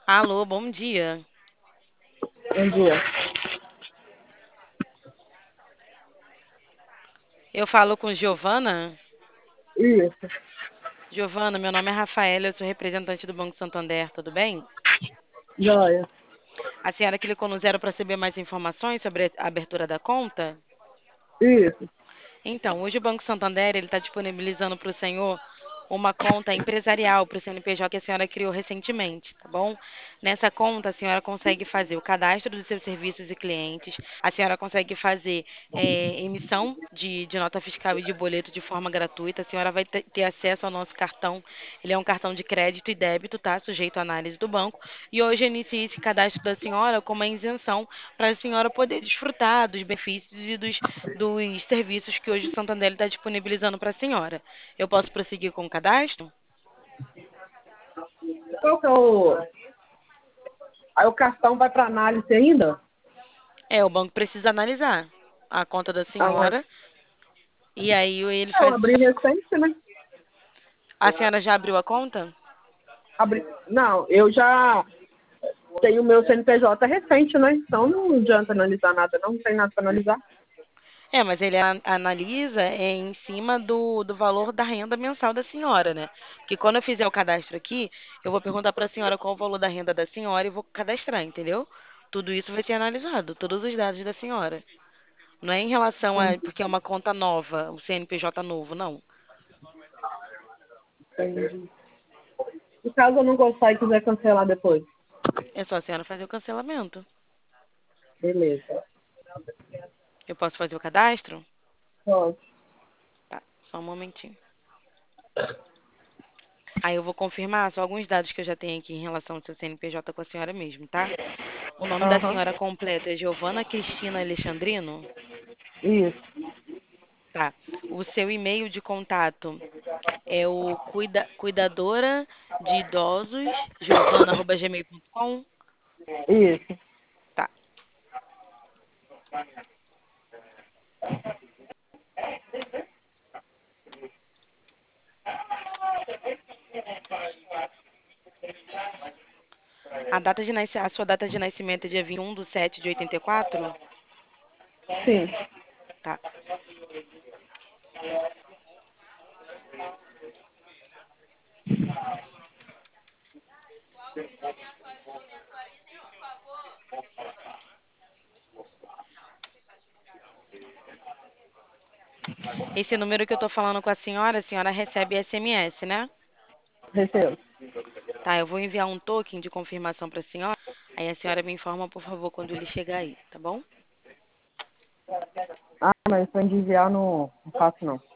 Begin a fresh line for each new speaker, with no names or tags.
Alô, bom dia.
Bom dia.
Eu falo com Giovana.
Isso,
Giovana, meu nome é Rafaela, eu sou representante do Banco Santander, tudo bem?
joia.
A senhora clicou no zero para saber mais informações sobre a abertura da conta?
Isso.
Então, hoje o Banco Santander ele está disponibilizando para o senhor uma conta empresarial para o CNPJ que a senhora criou recentemente, tá bom? Nessa conta, a senhora consegue fazer o cadastro dos seus serviços e clientes, a senhora consegue fazer emissão de nota fiscal e de boleto de forma gratuita, a senhora vai ter acesso ao nosso cartão, ele é um cartão de crédito e débito, tá? Sujeito à análise do banco, e hoje eu iniciei esse cadastro da senhora com uma isenção para a senhora poder desfrutar dos benefícios e dos serviços que hoje o Santander está disponibilizando para a senhora. Eu posso prosseguir com o cadastro?
Qual que é o. Aí o cartão vai para análise ainda?
É, o banco precisa analisar a conta da
Ah, mas
senhora e aí ele
eu
faz.
abri recente, né?
A senhora já abriu a conta?
Abri. Não, eu já tenho o meu CNPJ recente, né? Então não adianta analisar nada, não tem nada para analisar.
É, mas ele analisa em cima do valor da renda mensal da senhora, né? Porque quando eu fizer o cadastro aqui, eu vou perguntar para a senhora qual o valor da renda da senhora e vou cadastrar, entendeu? Tudo isso vai ser analisado, todos os dados da senhora. Não é em relação a, porque é uma conta nova, o CNPJ novo, não.
Entendi. E caso eu não gostar e quiser cancelar depois?
É só a senhora fazer o cancelamento.
Beleza.
Eu posso fazer o cadastro?
Pode.
Tá, só um momentinho. Aí eu vou confirmar só alguns dados que eu já tenho aqui em relação ao seu CNPJ com a senhora mesmo, tá? O nome da
Aham.
senhora completo é Giovana Cristina Alexandrino?
Isso.
Tá. O seu e-mail de contato é o cuidadora de idosos, giovana@gmail.com?
Isso.
Tá. A sua data de nascimento é dia 21/7/84?
Sim.
Tá. Esse número que eu tô falando com a senhora recebe SMS, né?
Recebo.
Tá, eu vou enviar um token de confirmação para a senhora. Aí a senhora me informa, por favor, quando ele chegar aí, tá bom?
Ah, mas para enviar não faço não.